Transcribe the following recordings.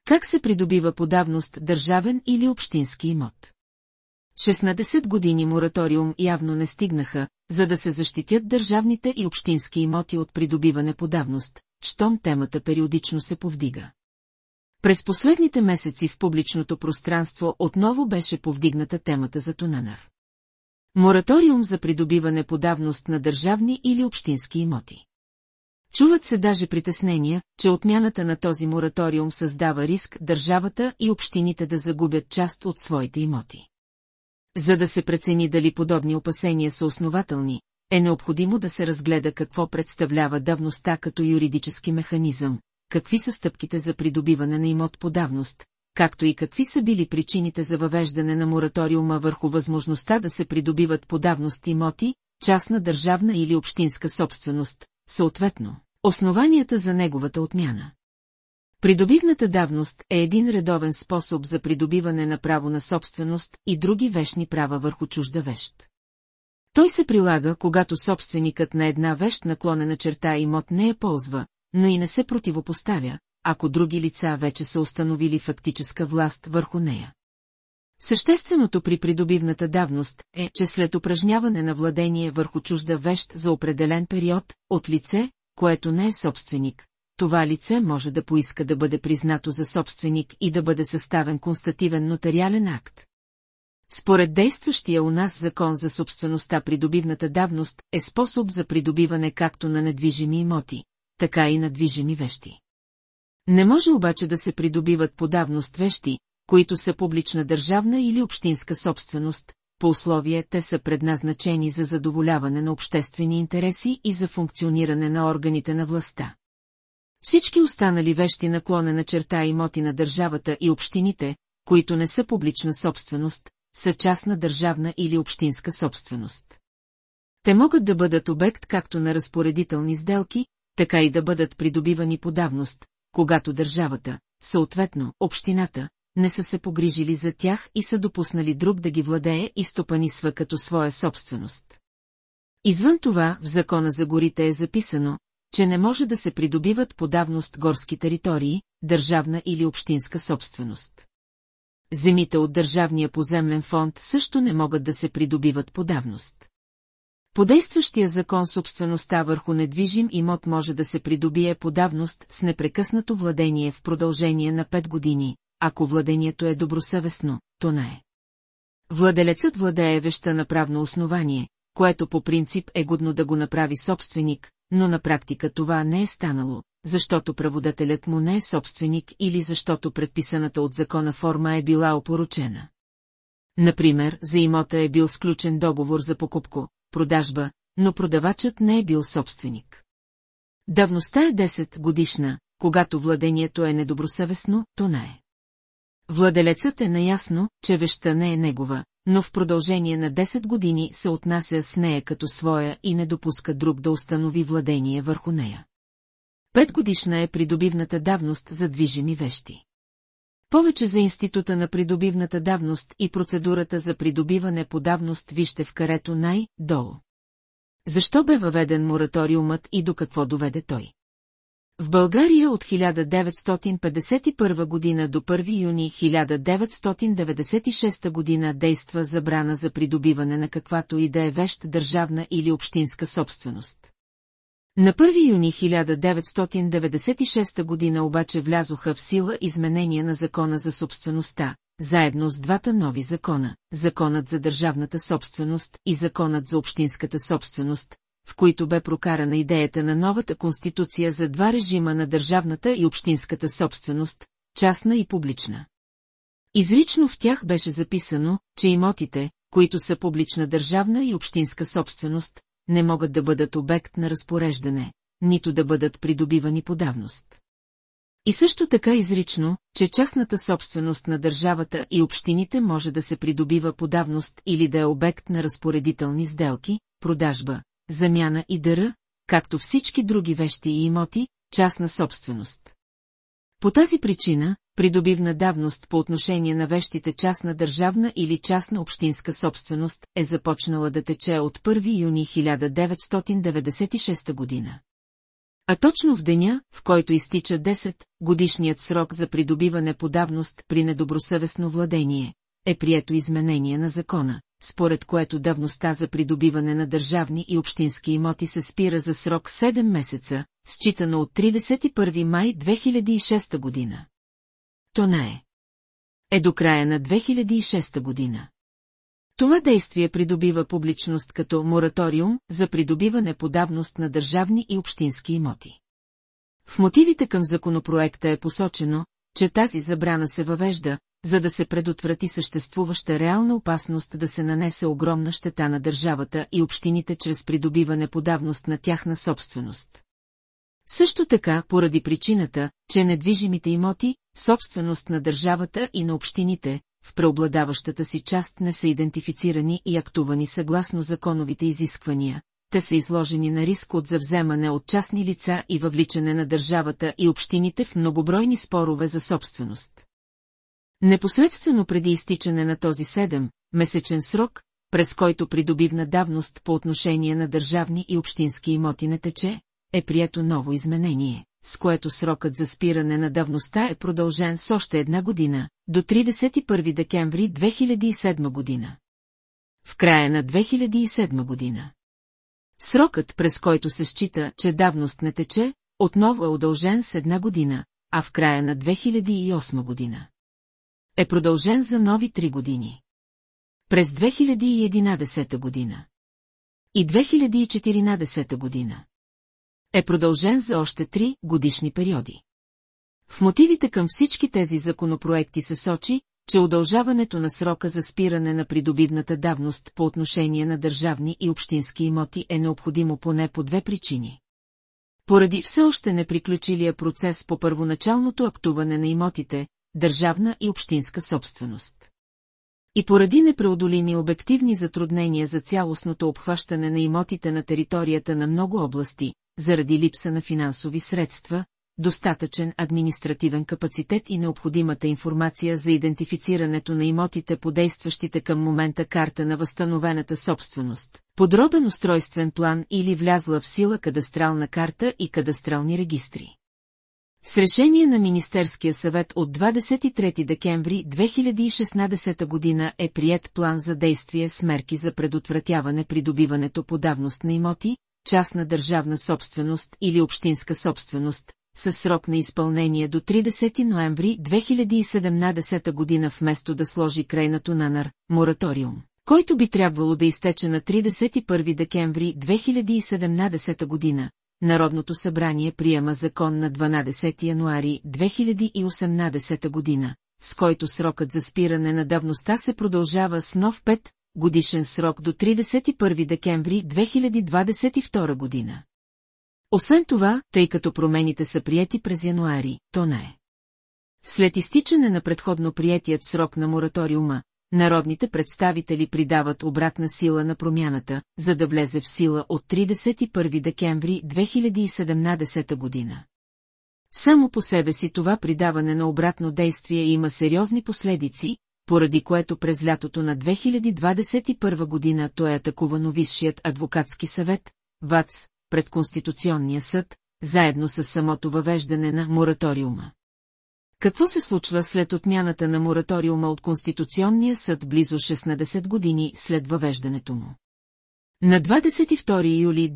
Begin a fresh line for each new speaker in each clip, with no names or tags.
Как се придобива по давност държавен или общински имот? 16 години мораториум явно не стигнаха, за да се защитят държавните и общински имоти от придобиване по давност, щом темата периодично се повдига. През последните месеци в публичното пространство отново беше повдигната темата за Тунанар. Мораториум за придобиване по давност на държавни или общински имоти. Чуват се даже притеснения, че отмяната на този мораториум създава риск държавата и общините да загубят част от своите имоти. За да се прецени дали подобни опасения са основателни, е необходимо да се разгледа какво представлява давността като юридически механизъм, какви са стъпките за придобиване на имот по давност, както и какви са били причините за въвеждане на мораториума върху възможността да се придобиват по давност имоти, частна държавна или общинска собственост, съответно, основанията за неговата отмяна. Придобивната давност е един редовен способ за придобиване на право на собственост и други вещни права върху чужда вещ. Той се прилага, когато собственикът на една вещ наклонена черта имот не я ползва, но и не се противопоставя, ако други лица вече са установили фактическа власт върху нея. Същественото при придобивната давност е, че след упражняване на владение върху чужда вещ за определен период, от лице, което не е собственик, това лице може да поиска да бъде признато за собственик и да бъде съставен констативен нотариален акт. Според действащия у нас закон за собствеността придобивната давност е способ за придобиване както на недвижими имоти, така и на движими вещи. Не може обаче да се придобиват по давност вещи, които са публична държавна или общинска собственост, по условие те са предназначени за задоволяване на обществени интереси и за функциониране на органите на властта. Всички останали вещи наклонена черта имоти на държавата и общините, които не са публична собственост, са частна държавна или общинска собственост. Те могат да бъдат обект както на разпоредителни сделки, така и да бъдат придобивани по давност, когато държавата, съответно общината, не са се погрижили за тях и са допуснали друг да ги владее и стопанисва като своя собственост. Извън това, в Закона за горите е записано, че не може да се придобиват по давност горски територии, държавна или общинска собственост. Земите от Държавния поземлен фонд също не могат да се придобиват по давност. По действащия закон собствеността върху недвижим имот може да се придобие по давност с непрекъснато владение в продължение на 5 години, ако владението е добросъвестно, то не е. Владелецът владее вещта на правно основание, което по принцип е годно да го направи собственик, но на практика това не е станало, защото праводателят му не е собственик или защото предписаната от закона форма е била опорочена. Например, за имота е бил сключен договор за покупко, продажба, но продавачът не е бил собственик. Давността е 10 годишна, когато владението е недобросъвестно, то не е. Владелецът е наясно, че вещта не е негова, но в продължение на 10 години се отнася с нея като своя и не допуска друг да установи владение върху нея. 5 годишна е придобивната давност за движими вещи. Повече за института на придобивната давност и процедурата за придобиване по давност вижте в карето най-долу. Защо бе въведен мораториумът и до какво доведе той? В България от 1951 година до 1 юни 1996 година действа забрана за придобиване на каквато и да е вещ държавна или общинска собственост. На 1 юни 1996 година обаче влязоха в сила изменения на Закона за собствеността, заедно с двата нови закона, Законът за държавната собственост и Законът за общинската собственост, в които бе прокарана идеята на новата конституция за два режима на държавната и общинската собственост, частна и публична. Изрично в тях беше записано, че имотите, които са публична държавна и общинска собственост, не могат да бъдат обект на разпореждане, нито да бъдат придобивани по давност. И също така изрично, че частната собственост на държавата и общините може да се придобива по давност или да е обект на разпоредителни сделки, продажба, замяна и дъра, както всички други вещи и имоти, частна собственост. По тази причина, придобивна давност по отношение на вещите частна държавна или частна общинска собственост е започнала да тече от 1 юни 1996 година. А точно в деня, в който изтича 10-годишният срок за придобиване по давност при недобросъвестно владение, е прието изменение на закона, според което давността за придобиване на държавни и общински имоти се спира за срок 7 месеца, считано от 31 май 2006 година. То не е до края на 2006 година. Това действие придобива публичност като мораториум за придобиване по давност на държавни и общински имоти. В мотивите към законопроекта е посочено, че тази забрана се въвежда, за да се предотврати съществуваща реална опасност да се нанесе огромна щета на държавата и общините чрез придобиване по давност на тяхна собственост. Също така, поради причината, че недвижимите имоти, собственост на държавата и на общините, в преобладаващата си част не са идентифицирани и актувани съгласно законовите изисквания, те са изложени на риск от завземане от частни лица и въвличане на държавата и общините в многобройни спорове за собственост. Непосредствено преди изтичане на този 7-месечен срок, през който придобивна давност по отношение на държавни и общински имоти не тече, е прието ново изменение, с което срокът за спиране на давността е продължен с още една година, до 31 декември 2007 година. В края на 2007 година. Срокът, през който се счита, че давност не тече, отново е удължен с една година, а в края на 2008 година. Е продължен за нови 3 години. През 2011 година. И 2014 година. Е продължен за още 3 годишни периоди. В мотивите към всички тези законопроекти се сочи, че удължаването на срока за спиране на придобивната давност по отношение на държавни и общински имоти е необходимо поне по 2 причини. Поради все още неприключилия процес по първоначалното актуване на имотите, държавна и общинска собственост. И поради непреодолими обективни затруднения за цялостното обхващане на имотите на територията на много области, заради липса на финансови средства, достатъчен административен капацитет и необходимата информация за идентифицирането на имотите по действащите към момента карта на възстановената собственост, подробен устройствен план или влязла в сила кадастрална карта и кадастрални регистри. С решение на Министерския съвет от 23 декември 2016 година е приет план за действие с мерки за предотвратяване придобиването по давност на имоти, частна държавна собственост или общинска собственост, със срок на изпълнение до 30 ноември 2017 година вместо да сложи край на тунанар, мораториум, който би трябвало да изтече на 31 декември 2017 година. Народното събрание приема закон на 12 януари 2018 година, с който срокът за спиране на давността се продължава с нов 5-годишен срок до 31 декември 2022 година. Освен това, тъй като промените са приети през януари, то не е. След изтичане на предходно приетият срок на мораториума, народните представители придават обратна сила на промяната, за да влезе в сила от 31 декември 2017 година. Само по себе си това придаване на обратно действие има сериозни последици, поради което през лятото на 2021 година то е атакувано Висшият адвокатски съвет, ВАЦ, пред Конституционния съд, заедно с самото въвеждане на мораториума. Какво се случва след отмяната на мораториума от Конституционния съд близо 16 години след въвеждането му? На 22 юли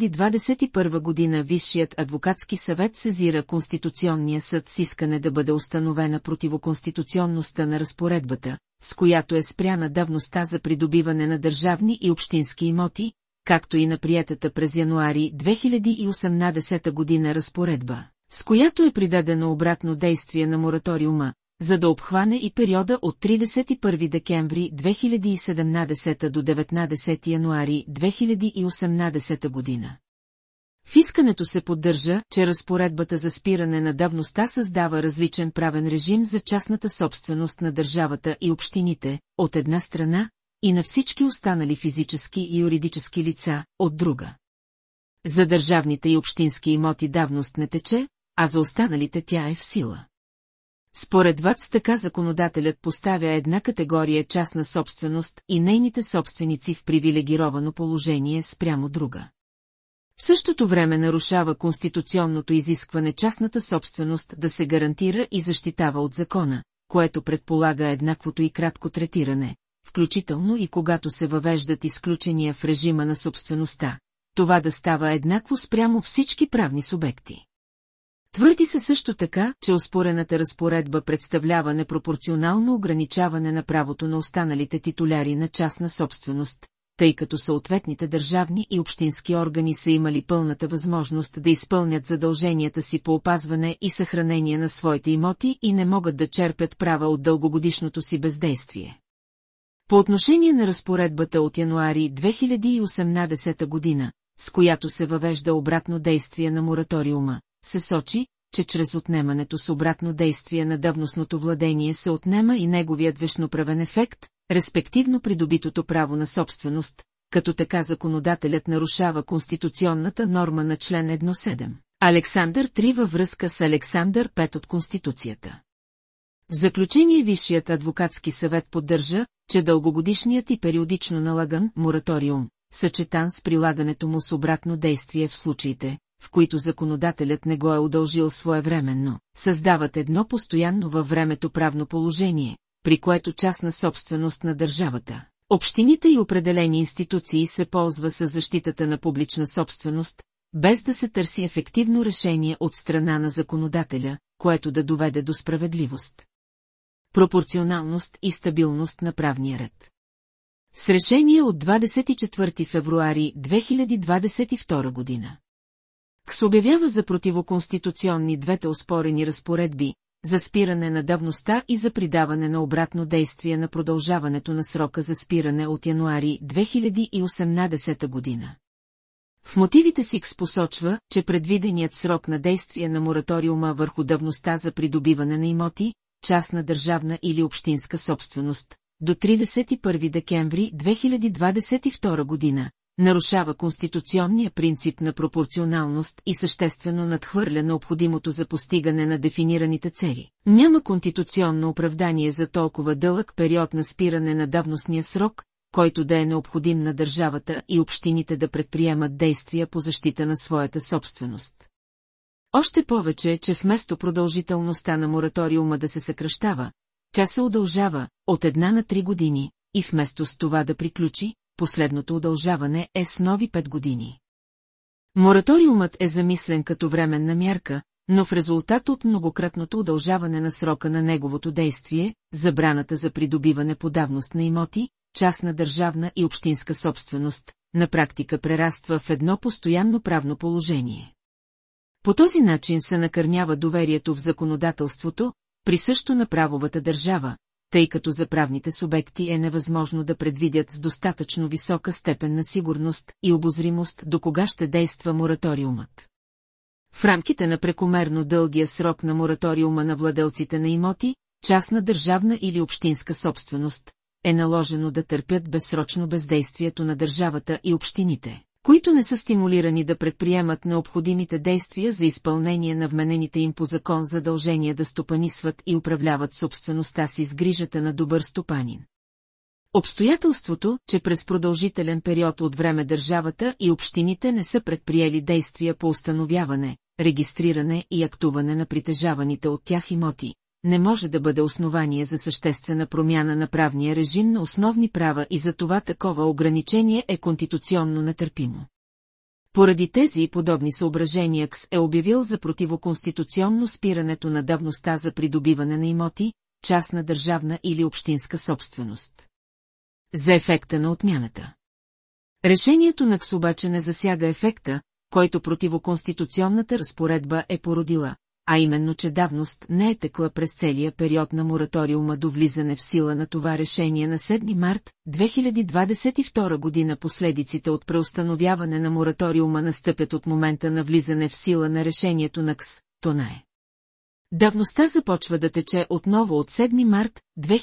2021 година Висшият адвокатски съвет сезира Конституционния съд с искане да бъде установена противоконституционността на разпоредбата, с която е спряна давността за придобиване на държавни и общински имоти, както и на приетата през януари 2018 година разпоредба, с която е придадено обратно действие на мораториума, за да обхване и периода от 31 декември 2017 до 19 януари 2018 година. В искането се поддържа, че разпоредбата за спиране на давността създава различен правен режим за частната собственост на държавата и общините, от една страна, и на всички останали физически и юридически лица, от друга. За държавните и общински имоти давност не тече, а за останалите тя е в сила. Според ВАЦ така законодателят поставя една категория частна собственост и нейните собственици в привилегировано положение спрямо друга. В същото време нарушава конституционното изискване частната собственост да се гарантира и защитава от закона, което предполага еднаквото и кратко третиране, включително и когато се въвеждат изключения в режима на собствеността, това да става еднакво спрямо всички правни субекти. Твърди се също така, че оспорената разпоредба представлява непропорционално ограничаване на правото на останалите титуляри на частна собственост, тъй като съответните държавни и общински органи са имали пълната възможност да изпълнят задълженията си по опазване и съхранение на своите имоти и не могат да черпят права от дългогодишното си бездействие. По отношение на разпоредбата от януари 2018 година, с която се въвежда обратно действие на мораториума, се сочи, че чрез отнемането с обратно действие на давностното владение се отнема и неговият вещноправен ефект, респективно придобитото право на собственост, като така законодателят нарушава конституционната норма на член 1.7. Александър III във връзка с Александър V от Конституцията. В заключение Висшият адвокатски съвет поддържа, че дългогодишният и периодично налаган мораториум, съчетан с прилагането му с обратно действие в случаите, в които законодателят не го е удължил своевременно, създават едно постоянно във времето правно положение, при което частна собственост на държавата, общините и определени институции се ползва със защитата на публична собственост, без да се търси ефективно решение от страна на законодателя, което да доведе до справедливост, пропорционалност и стабилност на правния ред. С решение от 24 февруари 2022 година. КС обявява за противоконституционни двете оспорени разпоредби за спиране на давността и за придаване на обратно действие на продължаването на срока за спиране от януари 2018 година. В мотивите си КС посочва, че предвиденият срок на действие на мораториума върху давността за придобиване на имоти, частна държавна или общинска собственост, до 31 декември 2022 година, нарушава конституционния принцип на пропорционалност и съществено надхвърля необходимото за постигане на дефинираните цели. Няма конституционно оправдание за толкова дълъг период на спиране на давностния срок, който да е необходим на държавата и общините да предприемат действия по защита на своята собственост. Още повече, че вместо продължителността на мораториума да се съкращава, тя се удължава от 1 на 3 години и вместо с това да приключи, последното удължаване е с нови 5 години. Мораториумът е замислен като временна мярка, но в резултат от многократното удължаване на срока на неговото действие, забраната за придобиване по давност на имоти, частна държавна и общинска собственост, на практика прераства в едно постоянно правно положение. По този начин се накърнява доверието в законодателството, присъщо на правовата държава, тъй като за правните субекти е невъзможно да предвидят с достатъчно висока степен на сигурност и обозримост до кога ще действа мораториумът. В рамките на прекомерно дългия срок на мораториума на владелците на имоти, частна държавна или общинска собственост, е наложено да търпят безсрочно бездействието на държавата и общините, които не са стимулирани да предприемат необходимите действия за изпълнение на вменените им по закон задължения да стопанисват и управляват собствеността си с грижата на добър стопанин. Обстоятелството, че през продължителен период от време държавата и общините не са предприели действия по установяване, регистриране и актуване на притежаваните от тях имоти, не може да бъде основание за съществена промяна на правния режим на основни права и за това такова ограничение е конституционно нетърпимо. Поради тези и подобни съображения КС е обявил за противоконституционно спирането на давността за придобиване на имоти, частна държавна или общинска собственост. За ефекта на отмяната. Решението на КС обаче не засяга ефекта, който противоконституционната разпоредба е породила, а именно, че давност не е текла през целия период на мораториума до влизане в сила на това решение на 7 март 2022 година. Последиците от преустановяване на мораториума настъпят от момента на влизане в сила на решението на КС, то не е. Давността започва да тече отново от 7 март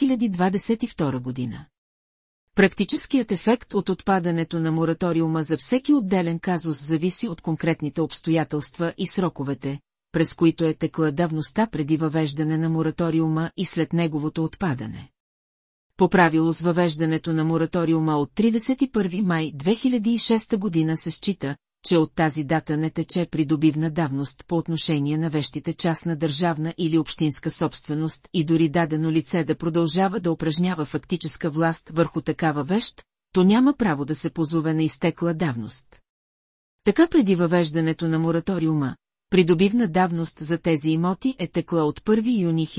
2022 година. Практическият ефект от отпадането на мораториума за всеки отделен казус зависи от конкретните обстоятелства и сроковете, през които е текла давността преди въвеждане на мораториума и след неговото отпадане. По правило с въвеждането на мораториума от 31 май 2006 година се счита, че от тази дата не тече придобивна давност по отношение на вещите частна държавна или общинска собственост и дори дадено лице да продължава да упражнява фактическа власт върху такава вещ, то няма право да се позове на изтекла давност. Така преди въвеждането на мораториума, придобивна давност за тези имоти е текла от 1 юни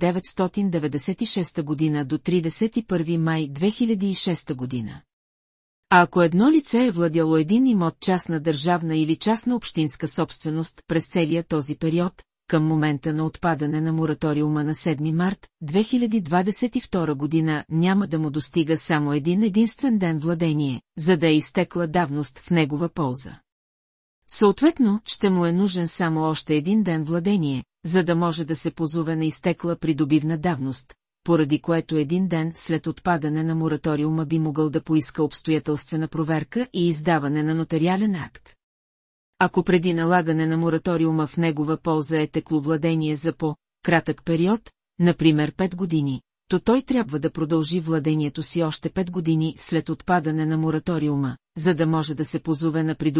1996 година до 31 май 2006 година. А ако едно лице е владяло един имот частна държавна или частна общинска собственост през целия този период, към момента на отпадане на мораториума на 7 март 2022 година няма да му достига само един единствен ден владение, за да е изтекла давност в негова полза. Съответно, ще му е нужен само още един ден владение, за да може да се позове на изтекла придобивна давност, поради което един ден след отпадане на мораториума би могъл да поиска обстоятелствена проверка и издаване на нотариален акт. Ако преди налагане на мораториума в негова полза е текло владение за по-кратък период, например 5 години, то той трябва да продължи владението си още 5 години след отпадане на мораториума, за да може да се позове на